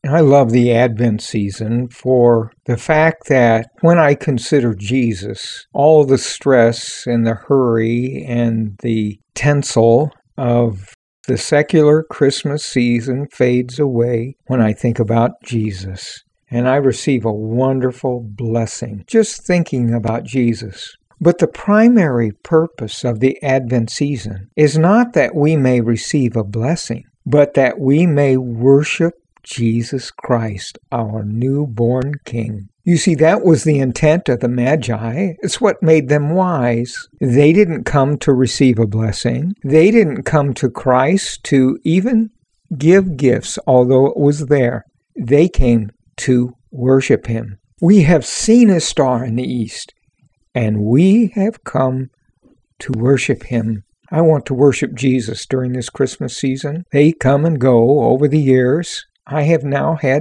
I love the Advent season for the fact that when I consider Jesus, all the stress and the hurry and the tinsel of the secular Christmas season fades away when I think about Jesus. And I receive a wonderful blessing just thinking about Jesus. But the primary purpose of the Advent season is not that we may receive a blessing, but that we may worship Jesus Christ, our newborn King. You see, that was the intent of the Magi. It's what made them wise. They didn't come to receive a blessing. They didn't come to Christ to even give gifts, although it was there. They came to worship Him. We have seen His star in the east, and we have come to worship Him. I want to worship Jesus during this Christmas season. They come and go over the years. I have now had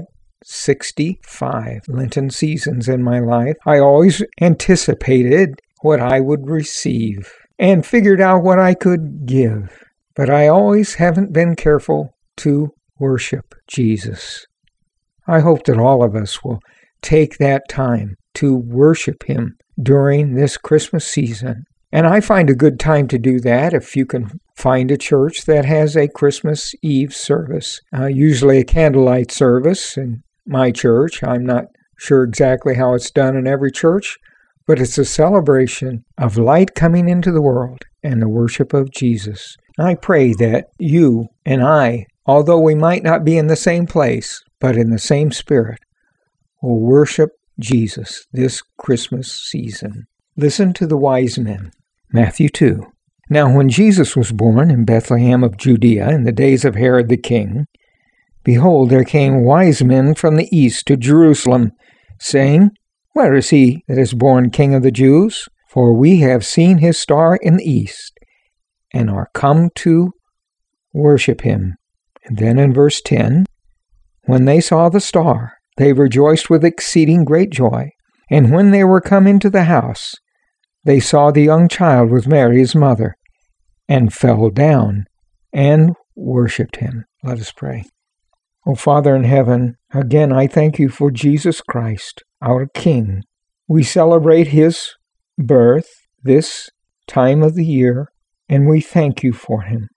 65 Lenten seasons in my life. I always anticipated what I would receive and figured out what I could give. But I always haven't been careful to worship Jesus. I hope that all of us will take that time to worship Him during this Christmas season. And I find a good time to do that if you can find a church that has a Christmas Eve service, usually a candlelight service in my church. I'm not sure exactly how it's done in every church, but it's a celebration of light coming into the world and the worship of Jesus. I pray that you and I, although we might not be in the same place, but in the same spirit, will worship Jesus this Christmas season. Listen to the wise men. Matthew 2. Now when Jesus was born in Bethlehem of Judea in the days of Herod the king, behold, there came wise men from the east to Jerusalem, saying, Where is he that is born King of the Jews? For we have seen his star in the east, and are come to worship him. And then in verse 10, When they saw the star, they rejoiced with exceeding great joy. And when they were come into the house, they saw the young child with Mary his mother, and fell down and worshipped him. Let us pray. O Father in heaven, again I thank you for Jesus Christ, our King. We celebrate his birth this time of the year, and we thank you for him.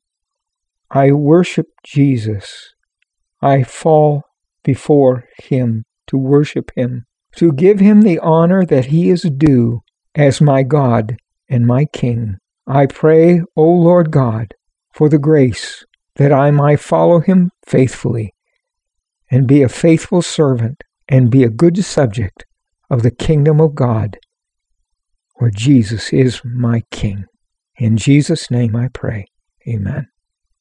I worship Jesus. I fall before him to worship him, to give him the honor that he is due as my God and my King. I pray, O Lord God, for the grace that I might follow him faithfully and be a faithful servant and be a good subject of the kingdom of God, where Jesus is my King. In Jesus' name I pray. Amen.